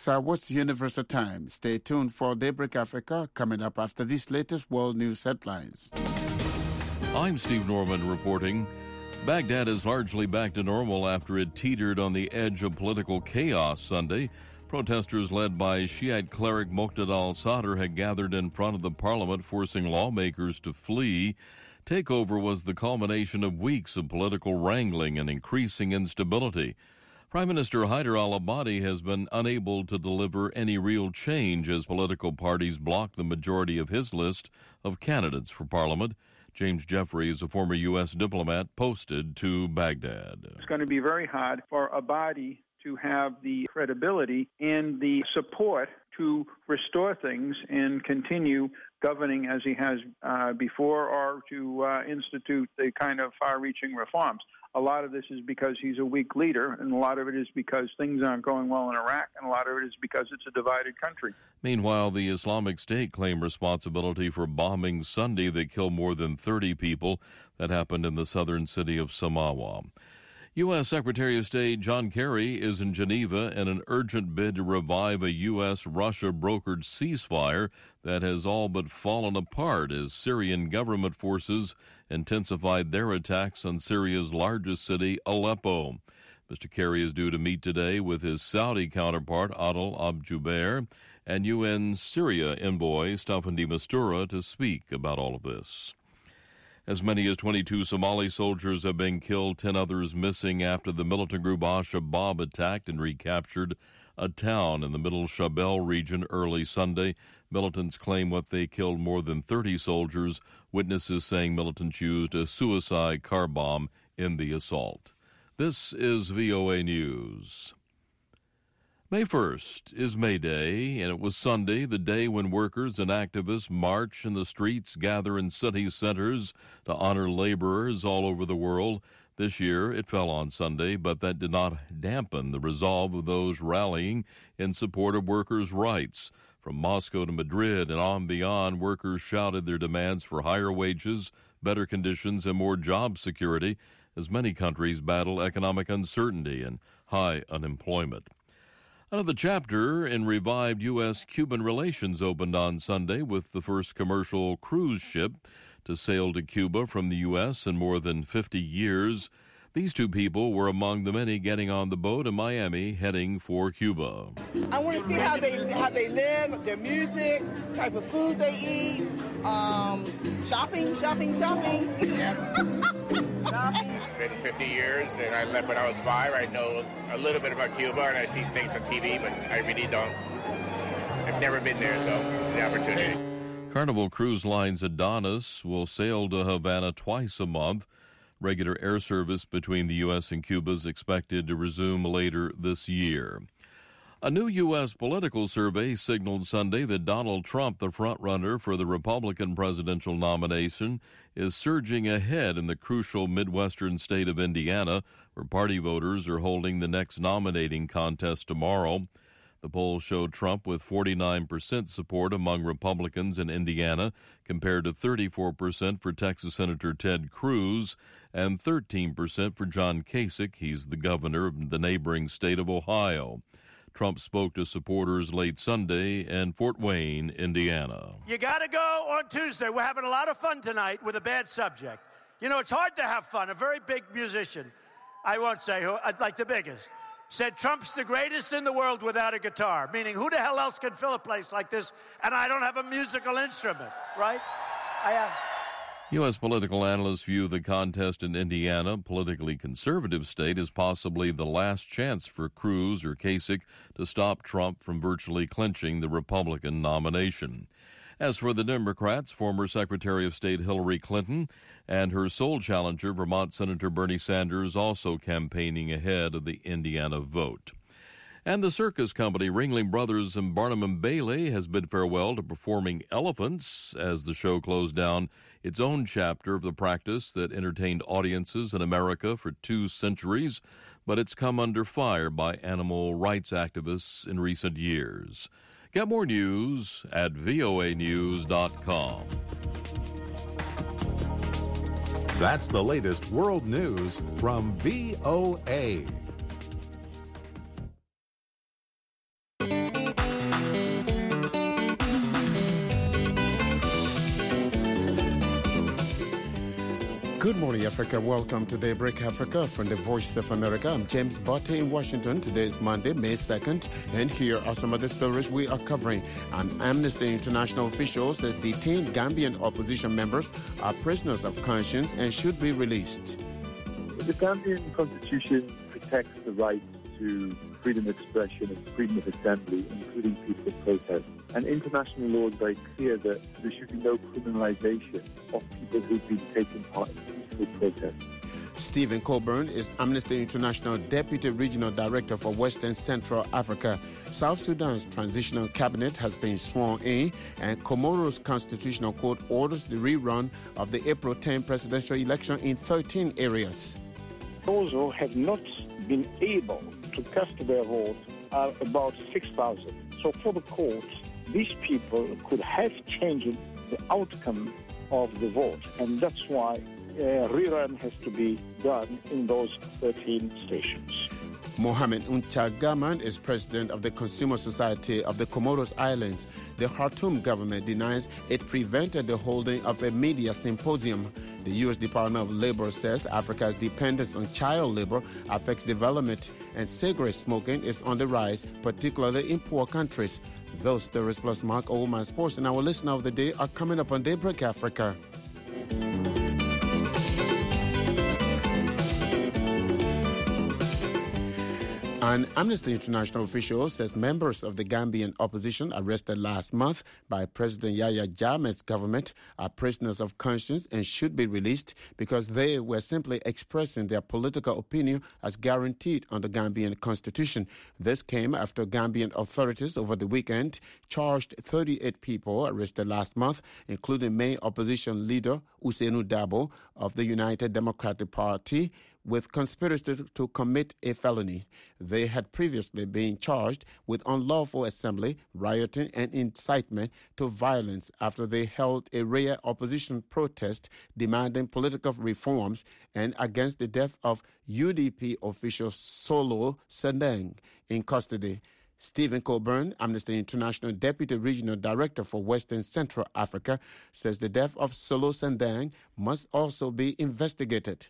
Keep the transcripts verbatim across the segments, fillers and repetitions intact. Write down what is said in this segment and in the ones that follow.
uh, what's the universal time? Stay tuned for Daybreak Africa coming up after these latest world news headlines. I'm Steve Norman reporting. Baghdad is largely back to normal after it teetered on the edge of political chaos Sunday. Protesters led by Shiite cleric Muqtada al-Sadr had gathered in front of the parliament, forcing lawmakers to flee. Takeover was the culmination of weeks of political wrangling and increasing instability. Prime Minister Haider al-Abadi has been unable to deliver any real change as political parties block the majority of his list of candidates for parliament. James Jeffries, a former U S diplomat, posted to Baghdad. It's going to be very hard for Abadi to have the credibility and the support to restore things and continue governing as he has uh, before, or to uh, institute the kind of far-reaching reforms. A lot of this is because he's a weak leader, and a lot of it is because things aren't going well in Iraq, and a lot of it is because it's a divided country. Meanwhile, the Islamic State claimed responsibility for bombing Sunday that killed more than thirty people. That happened in the southern city of Samawa. U S. Secretary of State John Kerry is in Geneva in an urgent bid to revive a U S Russia brokered ceasefire that has all but fallen apart as Syrian government forces intensified their attacks on Syria's largest city, Aleppo. Mister Kerry is due to meet today with his Saudi counterpart, Adel Al-Jubeir, and U N Syria envoy Staffan de Mistura to speak about all of this. As many as twenty-two Somali soldiers have been killed, ten others missing after the militant group Al-Shabaab attacked and recaptured a town in the Middle Shabelle region early Sunday. Militants claim what they killed more than thirty soldiers, witnesses saying militants used a suicide car bomb in the assault. This is V O A News. May first is May Day, and it was Sunday, the day when workers and activists march in the streets, gather in city centers to honor laborers all over the world. This year, it fell on Sunday, but that did not dampen the resolve of those rallying in support of workers' rights. From Moscow to Madrid and on beyond, workers shouted their demands for higher wages, better conditions, and more job security as many countries battle economic uncertainty and high unemployment. Another chapter in revived U S Cuban relations opened on Sunday with the first commercial cruise ship to sail to Cuba from the U S in more than fifty years. These two people were among the many getting on the boat in Miami heading for Cuba. I want to see how they how they live, their music, type of food they eat, um, shopping, shopping, shopping. It's been fifty years, and I left when I was five. I know a little bit about Cuba, and I see things on T V, but I really don't. I've never been there, so it's the opportunity. Carnival Cruise Line's Adonis will sail to Havana twice a month. Regular air service between the U S and Cuba is expected to resume later this year. A new U S political survey signaled Sunday that Donald Trump, the frontrunner for the Republican presidential nomination, is surging ahead in the crucial Midwestern state of Indiana, where party voters are holding the next nominating contest tomorrow. The poll showed Trump with forty-nine percent support among Republicans in Indiana, compared to thirty-four percent for Texas Senator Ted Cruz and thirteen percent for John Kasich. He's the governor of the neighboring state of Ohio. Trump spoke to supporters late Sunday in Fort Wayne, Indiana. You got to go on Tuesday. We're having a lot of fun tonight with a bad subject. You know, it's hard to have fun. A very big musician, I won't say who, like the biggest, said Trump's the greatest in the world without a guitar, meaning who the hell else can fill a place like this, and I don't have a musical instrument, right? I have. U S political analysts view the contest in Indiana, politically conservative state, as possibly the last chance for Cruz or Kasich to stop Trump from virtually clinching the Republican nomination. As for the Democrats, former Secretary of State Hillary Clinton and her sole challenger, Vermont Senator Bernie Sanders, also campaigning ahead of the Indiana vote. And the circus company Ringling Brothers and Barnum and Bailey has bid farewell to performing elephants as the show closed down its own chapter of the practice that entertained audiences in America for two centuries, but it's come under fire by animal rights activists in recent years. Get more news at V O A news dot com. That's the latest world news from V O A. Good morning, Africa. Welcome to Daybreak Africa from the Voice of America. I'm James Botte in Washington. Today is Monday, May second, and here are some of the stories we are covering. An Amnesty International official says detained Gambian opposition members are prisoners of conscience and should be released. The Gambian constitution protects the right to freedom of expression and freedom of assembly, including peaceful protest. And international law is very clear that there should be no criminalization of people who've been taking part in peaceful protest. Stephen Colburn is Amnesty International Deputy Regional Director for Western Central Africa. South Sudan's transitional cabinet has been sworn in, and Comoros Constitutional Court orders the rerun of the April tenth presidential election in thirteen areas. Those who have not been able to cast their vote are about six thousand. So for the court, these people could have changed the outcome of the vote, and that's why a rerun has to be done in those thirteen stations. Mohamed Unchagaman is president of the Consumer Society of the Comoros Islands. The Khartoum government denies it prevented the holding of a media symposium. The U S Department of Labor says Africa's dependence on child labor affects development, and cigarette smoking is on the rise, particularly in poor countries. Those stories plus Mark Oldman Sports and our listener of the day are coming up on Daybreak Africa. An Amnesty International official says members of the Gambian opposition arrested last month by President Yahya Jammeh's government are prisoners of conscience and should be released because they were simply expressing their political opinion as guaranteed under the Gambian constitution. This came after Gambian authorities over the weekend charged thirty-eight people arrested last month, including main opposition leader Ousainou Darboe of the United Democratic Party, with conspiracy to commit a felony. They had previously been charged with unlawful assembly, rioting, and incitement to violence after they held a rare opposition protest demanding political reforms and against the death of U D P official Solo Sandeng in custody. Stephen Colburn, Amnesty International Deputy Regional Director for Western Central Africa, says the death of Solo Sandeng must also be investigated.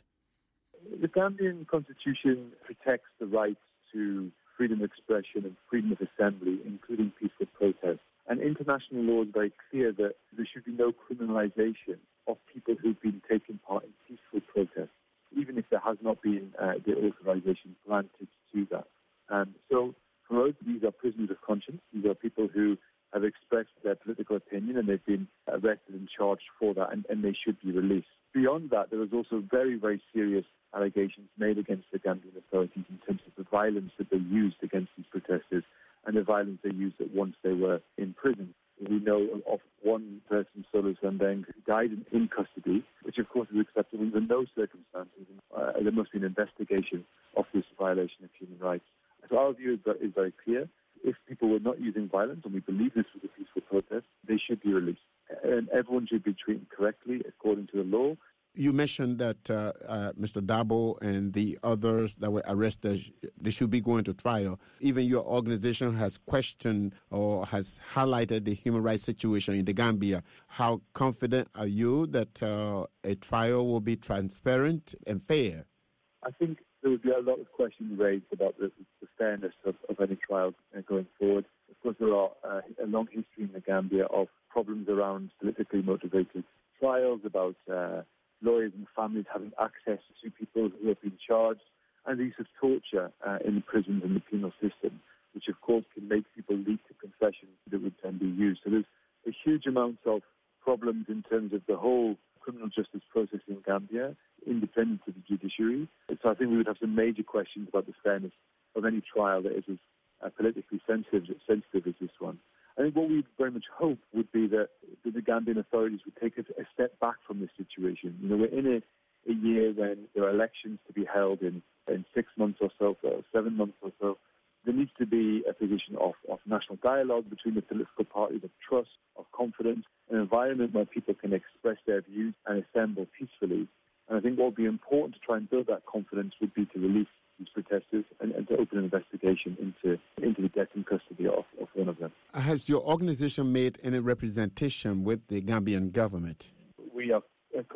The Gambian constitution protects the right to freedom of expression and freedom of assembly, including peaceful protest. And international law is very clear that there should be no criminalization of people who've been taking part in peaceful protest, even if there has not been uh, the authorization granted to that. And so, for us, these are prisoners of conscience. These are people who have expressed their political opinion and they've been arrested and charged for that, and, and they should be released. Beyond that, there is also very, very serious allegations made against the Gambian authorities in terms of the violence that they used against these protesters and the violence they used once they were in prison. We know of one person, Solo Sandeng, who died in, in custody, which of course is acceptable under no circumstances. Uh, there must be an investigation of this violation of human rights. So our view is, is very clear. If people were not using violence, and we believe this was a peaceful protest, they should be released. And everyone should be treated correctly according to the law. You mentioned that uh, uh, Mister Darboe and the others that were arrested, they should be going to trial. Even your organization has questioned or has highlighted the human rights situation in the Gambia. How confident are you that uh, a trial will be transparent and fair? I think there would be a lot of questions raised about the, the fairness of, of any trial going forward. Of course, there are uh, a long history in the Gambia of problems around politically motivated trials, about uh, lawyers and families having access to people who have been charged, and the use of torture uh, in the prisons and the penal system, which of course can make people lead to confessions that would then be used. So there's a huge amount of problems in terms of the whole criminal justice process in Gambia, independent of the judiciary. So I think we would have some major questions about the fairness of any trial that is as uh, politically sensitive, sensitive as this one. I think what we very much hope would be that the Gambian authorities would take a, a step back from this situation. You know, we're in a, a year when there are elections to be held in, in six months or so, or seven months or so. There needs to be a position of, of national dialogue between the political parties, of trust, of confidence, an environment where people can express their views and assemble peacefully. And I think what would be important to try and build that confidence would be to release these protesters and, and to open an investigation into into the death in custody of, of one of them. Has your organization made any representation with the Gambian government? We are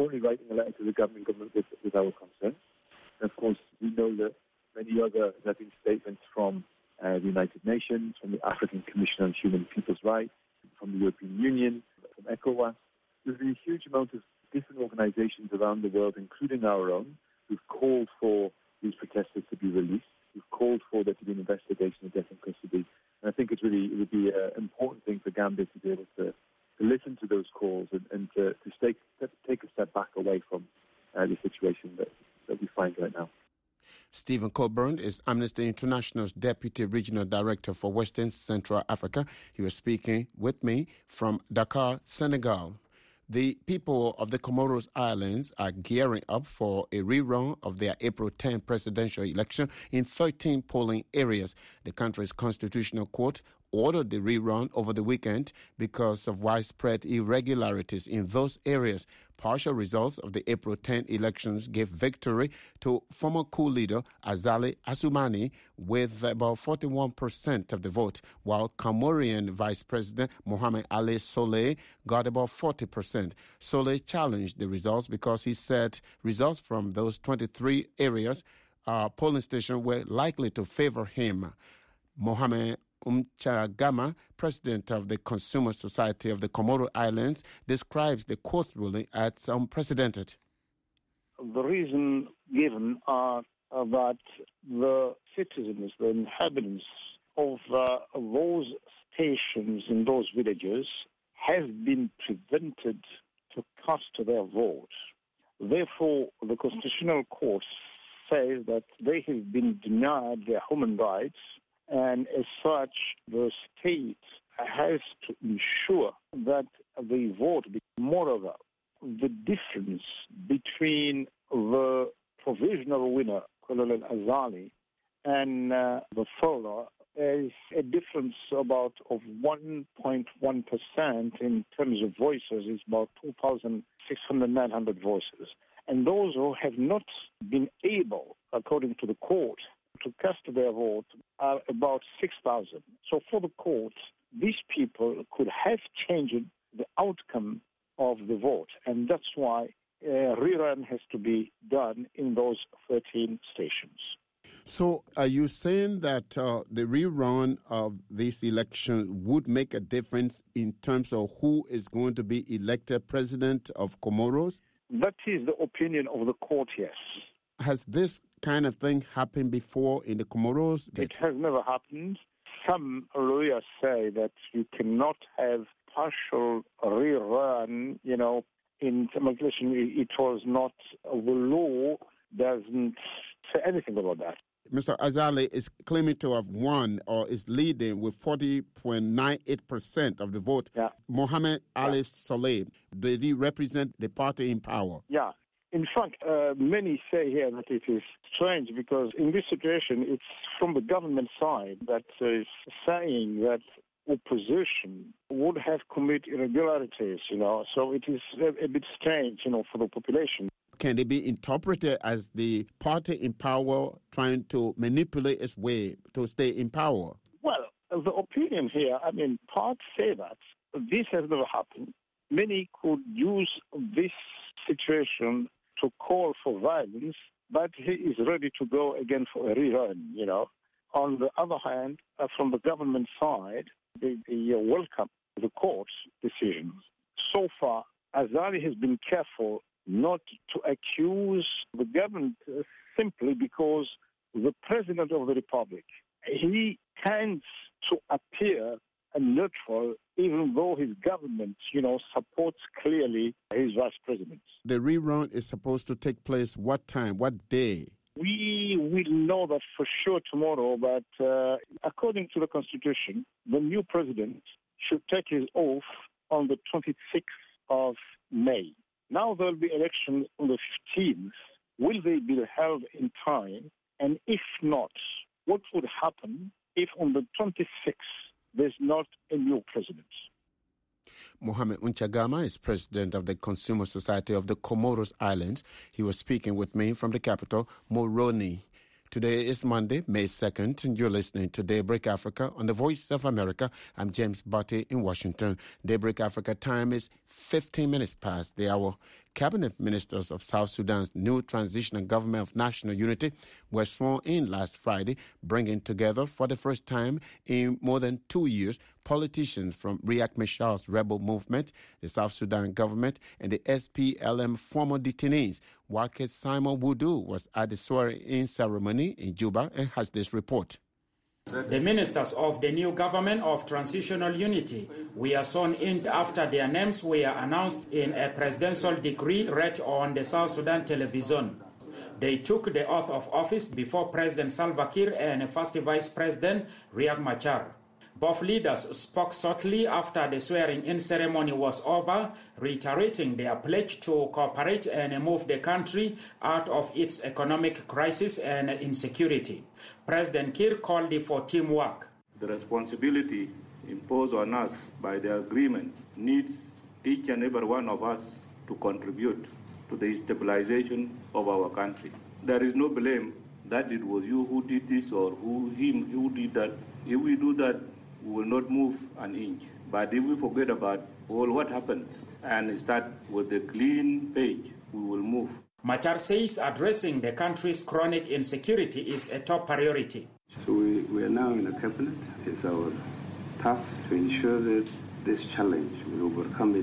currently writing a letter to the governing government with, with our concerns. And of course, we know that many other, there have been statements from uh, the United Nations, from the African Commission on Human and People's Rights, from the European Union, from ECOWAS. There's been a huge amount of different organizations around the world, including our own, who've called for these protesters to be released, who've called for there to be an investigation of death in custody. And I think it's really, it would be an important thing for Gambia to be able to, to listen to those calls and, and to, to take, take a step back away from uh, the situation that, that we find right now. Stephen Colburn is Amnesty International's Deputy Regional Director for Western Central Africa. He was speaking with me from Dakar, Senegal. The people of the Comoros Islands are gearing up for a rerun of their April tenth presidential election in thirteen polling areas. The country's constitutional court ordered the rerun over the weekend because of widespread irregularities in those areas. Partial results of the April tenth elections gave victory to former coup leader Azali Assoumani with about forty-one percent of the vote, while Comorian Vice President Mohamed Ali Soleh got about forty percent. Soleh challenged the results because he said results from those twenty-three areas, uh, polling stations, were likely to favor him. Mohamed Umchagama, president of the Consumer Society of the Comoro Islands, describes the court ruling as unprecedented. The reason given are uh, that the citizens, the inhabitants of uh, those stations in those villages have been prevented to cast their vote. Therefore, the Constitutional Court says that they have been denied their human rights, and as such, the state has to ensure that they vote. Moreover, the difference between the provisional winner, Colonel Azali, and uh, the follower is a difference about of one point one percent in terms of voices. It's about two thousand six hundred, nine hundred voices. And those who have not been able, according to the court, to cast their vote are about six thousand. So for the court, these people could have changed the outcome of the vote. And that's why a rerun has to be done in those thirteen stations. So are you saying that uh, the rerun of this election would make a difference in terms of who is going to be elected president of Comoros? That is the opinion of the court, yes. Has this kind of thing happened before in the Comoros? It has never happened. Some lawyers say that you cannot have partial rerun, you know, in some legislation. It was not, the law doesn't say anything about that. Mister Azali is claiming to have won or is leading with forty point nine eight percent of the vote. Yeah. Mohamed yeah. Ali Soleh, did he represent the party in power? Yeah. In fact, uh, many say here that it is strange because in this situation, it's from the government side that is saying that opposition would have committed irregularities, you know, so it is a, a bit strange, you know, for the population. Can it be interpreted as the party in power trying to manipulate its way to stay in power? Well, the opinion here, I mean, parts say that this has never happened. Many could use this situation to call for violence, but he is ready to go again for a rerun, you know. On the other hand, uh, from the government side, they, they uh, welcome the court's decisions. So far, Azali has been careful not to accuse the government uh, simply because the President of the Republic, he tends to appear neutral even though his government, you know, supports clearly his vice president. The rerun is supposed to take place what time, what day? We will know that for sure tomorrow, but uh, according to the Constitution, the new president should take his oath on the twenty-sixth of May. Now there will be elections on the fifteenth. Will they be held in time? And if not, what would happen if on the twenty-sixth there's not a new president? Mohamed Umchagama is president of the Consumer Society of the Comoros Islands. He was speaking with me from the capital, Moroni. Today is Monday, May second, and you're listening to Daybreak Africa on the Voice of America. I'm James Botti in Washington. Daybreak Africa time is fifteen minutes past the hour. Cabinet ministers of South Sudan's new transitional government of national unity were sworn in last Friday, bringing together for the first time in more than two years politicians from Riek Machar's rebel movement, the South Sudan government, and the S P L M former detainees. Wake Simon Wudu was at the swearing-in ceremony in Juba and has this report. The ministers of the new government of transitional unity were sworn in after their names were announced in a presidential decree read on the South Sudan television. They took the oath of office before President Salva Kiir and First Vice President Riek Machar. Both leaders spoke shortly after the swearing-in ceremony was over, reiterating their pledge to cooperate and move the country out of its economic crisis and insecurity. President Kiir called for teamwork. The responsibility imposed on us by the agreement needs each and every one of us to contribute to the stabilization of our country. There is no blame that it was you who did this or who him who did that. If we do that, we will not move an inch. But if we forget about all what happened and start with a clean page, we will move. Machar says addressing the country's chronic insecurity is a top priority. So we, we are now in a cabinet. It's our task to ensure that this challenge, we overcome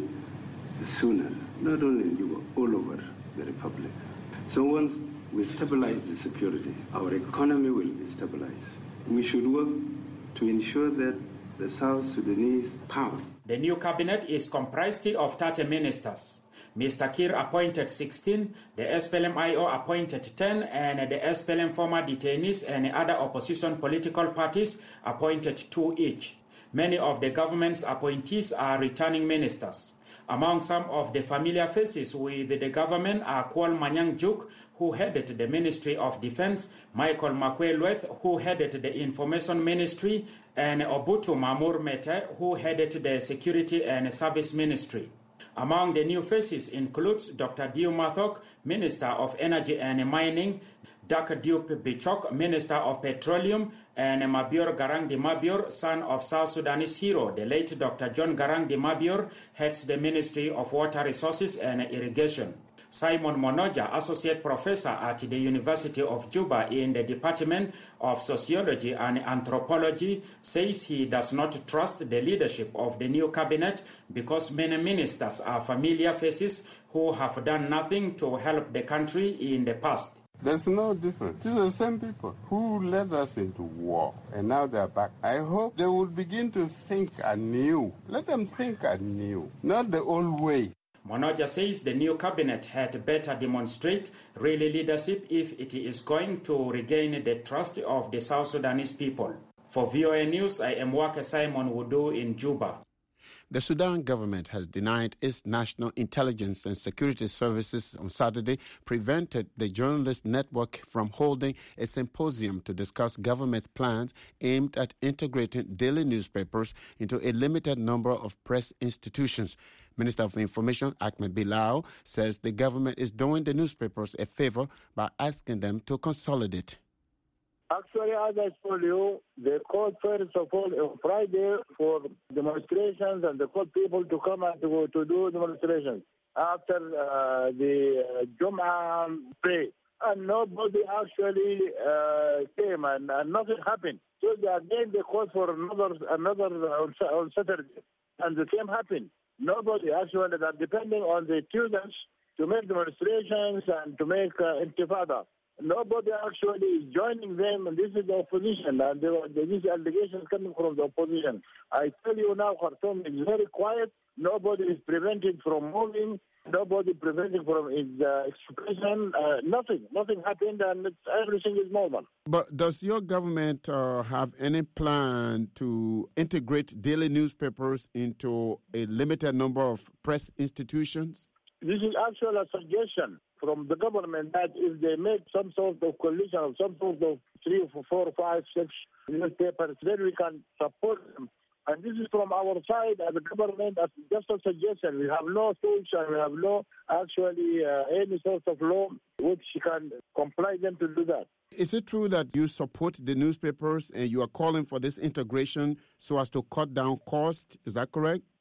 it sooner, not only in Juba, all over the Republic. So once we stabilize the security, our economy will be stabilized. We should work to ensure that the South Sudanese power. The new cabinet is comprised of thirty ministers. Mister Kiir appointed sixteen, the S P L M I O appointed ten, and the S P L M former detainees and other opposition political parties appointed two each. Many of the government's appointees are returning ministers. Among some of the familiar faces with the government are Kwal Manyang Juk, who headed the Ministry of Defense, Michael Makwe-Lueth, who headed the Information Ministry, and Obutu Mamour Mete, who headed the Security and Service Ministry. Among the new faces includes Doctor Diu Mathok, Minister of Energy and Mining, Doctor Diop Bichok, Minister of Petroleum, and Mabior Garang de Mabior, son of South Sudanese hero, the late Doctor John Garang de Mabior, heads the Ministry of Water Resources and Irrigation. Simon Monoja, Associate Professor at the University of Juba in the Department of Sociology and Anthropology, says he does not trust the leadership of the new cabinet because many ministers are familiar faces who have done nothing to help the country in the past. There's no difference. It's the same people who led us into war, and now they're back. I hope they will begin to think anew. Let them think anew, not the old way. Monoja says the new cabinet had better demonstrate real leadership if it is going to regain the trust of the South Sudanese people. For V O A News, I am Wake Simon Wudu in Juba. The Sudan government has denied its National Intelligence and Security Services on Saturday prevented the journalist network from holding a symposium to discuss government plans aimed at integrating daily newspapers into a limited number of press institutions. Minister of Information Ahmed Bilal says the government is doing the newspapers a favor by asking them to consolidate. Actually, as I told you, they called first of all on Friday for demonstrations, and they called people to come and to, to do demonstrations after uh, the uh, Jum'ah prayer. And nobody actually uh, came, and, and nothing happened. So they, again, they called for another another on, on Saturday, and the same happened. Nobody actually, that depending on the students to make demonstrations and to make uh, intifada. Nobody actually is joining them, and this is the opposition, and there are these allegations coming from the opposition. I tell you now, Khartoum is very quiet. Nobody is prevented from moving. Nobody prevented from his uh, expression. Uh, nothing. Nothing happened, and it's, everything is normal. But does your government uh, have any plan to integrate daily newspapers into a limited number of press institutions? This is actually a suggestion from the government that if they make some sort of coalition of some sort of three, four, five, six newspapers, then we can support them. And this is from our side as a government, as just a suggestion. We have no tools and we have no actually uh, any sort of law which can compel them to do that. Is it true that you support the newspapers and you are calling for this integration so as to cut down costs? Is that correct?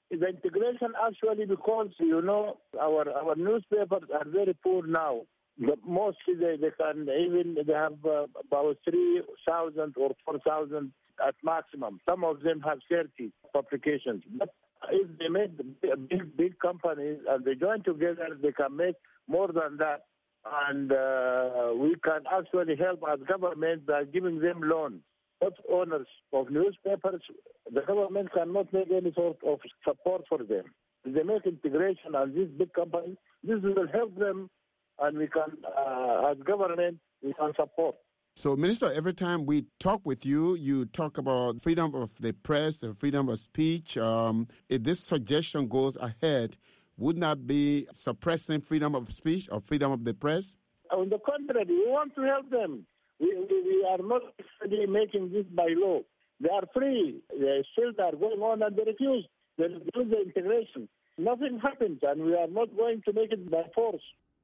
The integration actually, because, you know, our our newspapers are very poor now. The, mostly they, they can even, they have uh, about three thousand or four thousand at maximum. Some of them have thirty publications. But if they make big, big companies and they join together, they can make more than that. And uh, we can actually help as government by giving them loans. Not owners of newspapers, the government cannot make any sort of support for them. If they make integration and these big companies, this will help them, and we can, uh, as government, we can support. So, Minister, every time we talk with you, you talk about freedom of the press and freedom of speech. Um, if this suggestion goes ahead, would not be suppressing freedom of speech or freedom of the press? On the contrary, we want to help them. We, we, we are not actually making this by law. They are free. They still are going on and they refuse. They refuse the integration. Nothing happens, and we are not going to make it by force.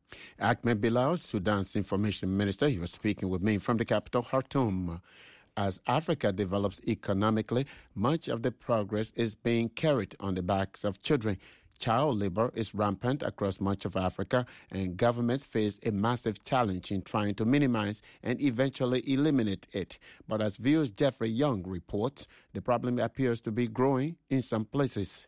Ahmed Bilal, Sudan's information minister, he was speaking with me from the capital, Khartoum. As Africa develops economically, much of the progress is being carried on the backs of children. Child labor is rampant across much of Africa, and governments face a massive challenge in trying to minimize and eventually eliminate it. But as V O's Jeffrey Young reports, the problem appears to be growing in some places.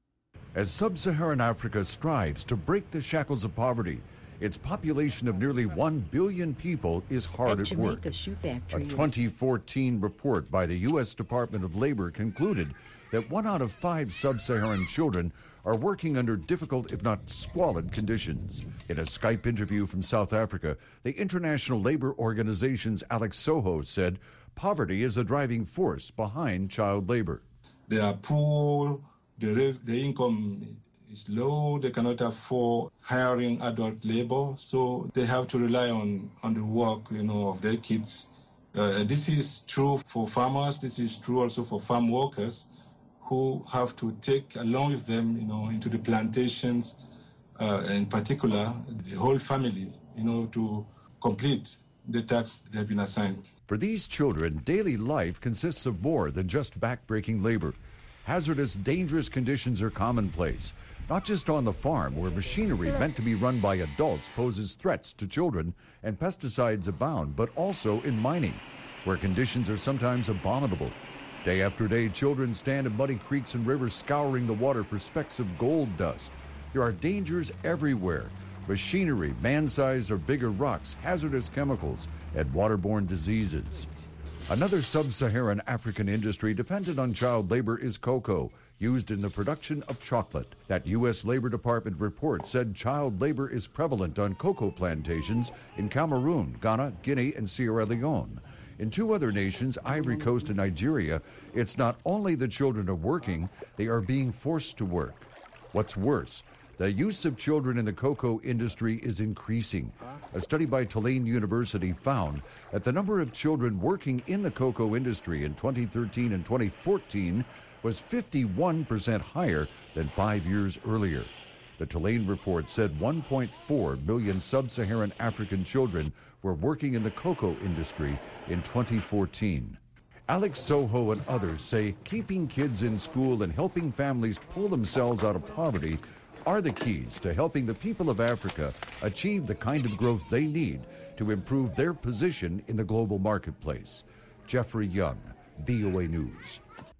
As sub-Saharan Africa strives to break the shackles of poverty, its population of nearly one billion people is hard at, at work. A twenty fourteen report by the U S Department of Labor concluded that one out of five sub-Saharan children are working under difficult, if not squalid, conditions. In a Skype interview from South Africa, the International Labor Organization's Alex Soho said poverty is a driving force behind child labor. They are poor, the, the income is low, they cannot afford hiring adult labor, so they have to rely on, on the work, you know, of their kids. Uh, this is true for farmers, this is true also for farm workers, who have to take along with them, you know, into the plantations, uh, in particular, the whole family, you know, to complete the tasks they have been assigned. For these children, daily life consists of more than just back-breaking labor. Hazardous, dangerous conditions are commonplace, not just on the farm, where machinery meant to be run by adults poses threats to children and pesticides abound, but also in mining, where conditions are sometimes abominable. Day after day, children stand in muddy creeks and rivers scouring the water for specks of gold dust. There are dangers everywhere. Machinery, man-sized or bigger rocks, hazardous chemicals, and waterborne diseases. Another sub-Saharan African industry dependent on child labor is cocoa, used in the production of chocolate. That U S Labor Department report said child labor is prevalent on cocoa plantations in Cameroon, Ghana, Guinea, and Sierra Leone. In two other nations, Ivory Coast and Nigeria, it's not only the children are working, they are being forced to work. What's worse, the use of children in the cocoa industry is increasing. A study by Tulane University found that the number of children working in the cocoa industry in twenty thirteen and twenty fourteen was fifty-one percent higher than five years earlier. The Tulane report said one point four million sub-Saharan African children were working in the cocoa industry in twenty fourteen. Alex Soho and others say keeping kids in school and helping families pull themselves out of poverty are the keys to helping the people of Africa achieve the kind of growth they need to improve their position in the global marketplace. Jeffrey Young, V O A News.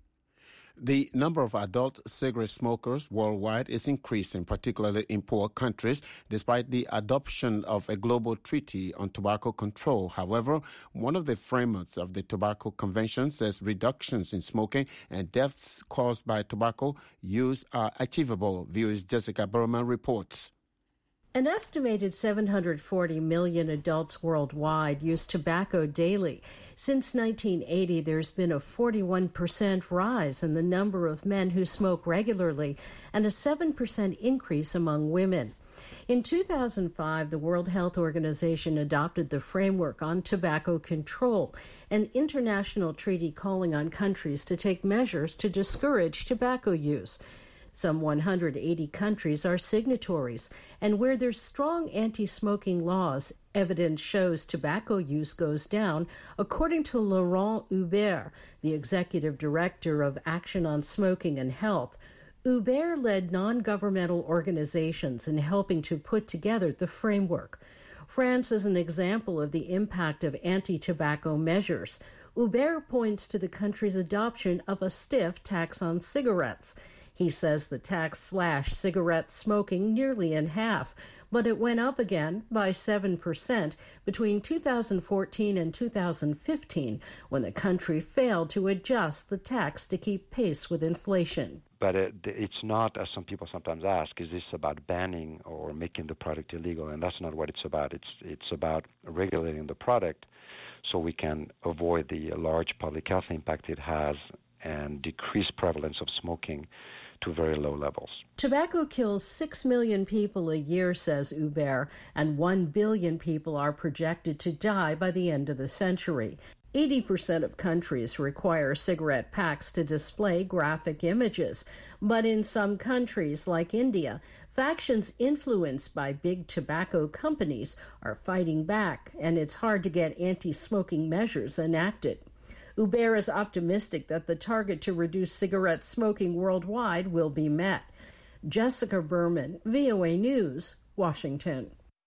The number of adult cigarette smokers worldwide is increasing, particularly in poor countries, despite the adoption of a global treaty on tobacco control. However, one of the framers of the Tobacco Convention says reductions in smoking and deaths caused by tobacco use are achievable. V O's Jessica Berman reports. An estimated seven hundred forty million adults worldwide use tobacco daily. Since nineteen eighty, there's been a forty-one percent rise in the number of men who smoke regularly and a seven percent increase among women. In two thousand five, the World Health Organization adopted the Framework on Tobacco Control, an international treaty calling on countries to take measures to discourage tobacco use. Some one hundred eighty countries are signatories, and where there's strong anti-smoking laws, evidence shows tobacco use goes down, according to Laurent Hubert, the executive director of Action on Smoking and Health. Hubert led non-governmental organizations in helping to put together the framework. France is an example of the impact of anti-tobacco measures. Hubert points to the country's adoption of a stiff tax on cigarettes. He says the tax slashed cigarette smoking nearly in half, but it went up again by seven percent between two thousand fourteen and two thousand fifteen, when the country failed to adjust the tax to keep pace with inflation. But it, it's not, as some people sometimes ask, is this about banning or making the product illegal? And that's not what it's about. It's it's about regulating the product so we can avoid the large public health impact it has and decrease prevalence of smoking to very low levels. Tobacco kills six million people a year, says Hubert, and one billion people are projected to die by the end of the century. eighty percent of countries require cigarette packs to display graphic images. But in some countries, like India, factions influenced by big tobacco companies are fighting back, and it's hard to get anti-smoking measures enacted. Hubert is optimistic that the target to reduce cigarette smoking worldwide will be met. Jessica Berman, V O A News, Washington.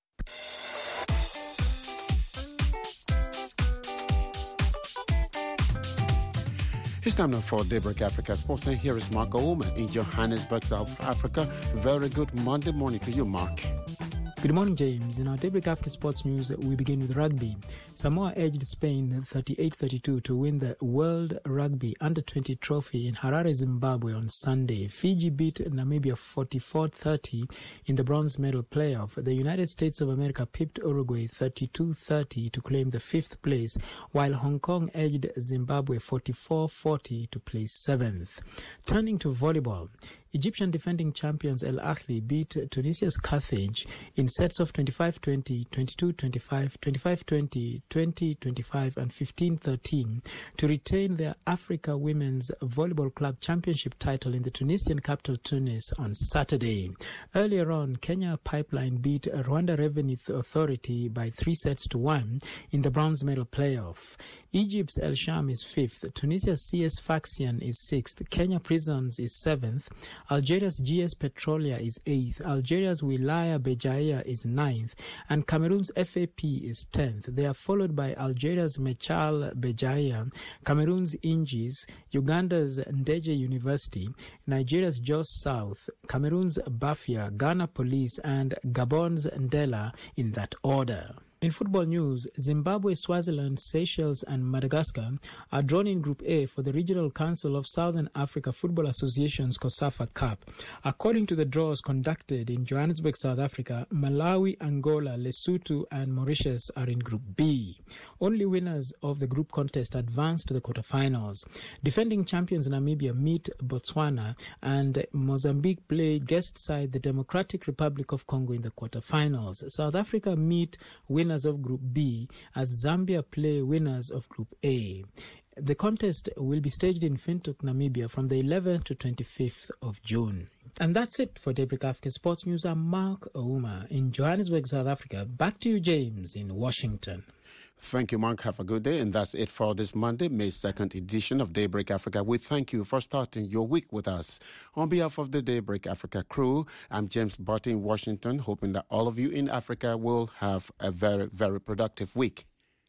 It's time now for Daybreak Africa Sports, and here is Mark Ouma in Johannesburg, South Africa. Very good Monday morning to you, Mark. Good morning, James. In our Daybreak Africa Sports News, we begin with rugby. Samoa edged Spain thirty-eight thirty-two to win the World Rugby Under twenty trophy in Harare, Zimbabwe on Sunday. Fiji beat Namibia forty-four thirty in the bronze medal playoff. The United States of America pipped Uruguay thirty-two thirty to claim the fifth place, while Hong Kong edged Zimbabwe forty-four forty to place seventh. Turning to volleyball, Egyptian defending champions El Ahly beat Tunisia's Carthage in sets of twenty-five twenty, twenty-two twenty-five, twenty-five twenty, twenty twenty-five and fifteen thirteen to retain their Africa Women's Volleyball Club Championship title in the Tunisian capital Tunis on Saturday. Earlier on, Kenya Pipeline beat Rwanda Revenue Authority by three sets to one in the bronze medal playoff. Egypt's El Sham is fifth, Tunisia's C S Faxian is sixth, Kenya Prisons is seventh, Algeria's G S Petrolia is eighth, Algeria's Wilaya Bejaia is ninth, and Cameroon's F A P is tenth. They are followed by Algeria's Mechal Bejaia, Cameroon's Ingis, Uganda's Ndeje University, Nigeria's Jos South, Cameroon's Bafia, Ghana Police, and Gabon's Ndela in that order. In football news, Zimbabwe, Swaziland, Seychelles and Madagascar are drawn in Group A for the Regional Council of Southern Africa Football Association's COSAFA Cup. According to the draws conducted in Johannesburg, South Africa, Malawi, Angola, Lesotho and Mauritius are in Group B. Only winners of the group contest advance to the quarterfinals. Defending champions Namibia meet Botswana, and Mozambique play guest side the Democratic Republic of Congo in the quarterfinals. South Africa meet winners of Group B as Zambia play winners of Group A. The contest will be staged in Windhoek, Namibia from the eleventh to twenty-fifth of June. And that's it for Daybreak Africa Sports News. I'm Mark Ouma in Johannesburg, South Africa. Back to you, James, in Washington. Thank you, Mark. Have a good day. And that's it for this Monday, May second edition of Daybreak Africa. We thank you for starting your week with us. On behalf of the Daybreak Africa crew, I'm James Botte in Washington, hoping that all of you in Africa will have a very, very productive week.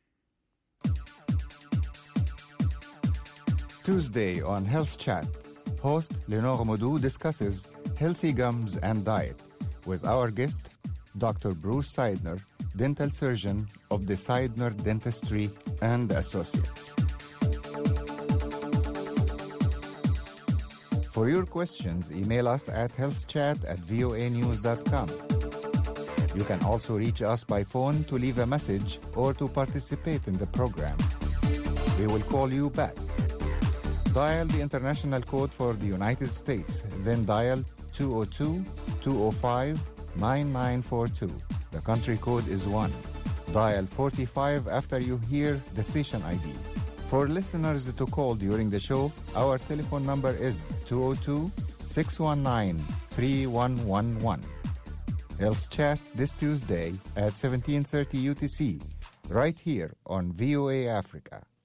Tuesday on Health Chat, host Lenore Modou discusses healthy gums and diet with our guest, Doctor Bruce Seidner, dental surgeon of the Seidner Dentistry and Associates. For your questions, email us at healthchat at voa news dot com. You can also reach us by phone to leave a message or to participate in the program. We will call you back. Dial the international code for the United States, then dial two oh two, two oh five, nine nine four two. The country code is one. Dial forty-five after you hear the station I D. For listeners to call during the show, our telephone number is two oh two, six one nine, three one one one. Health Chat this Tuesday at seventeen thirty U T C, right here on V O A Africa.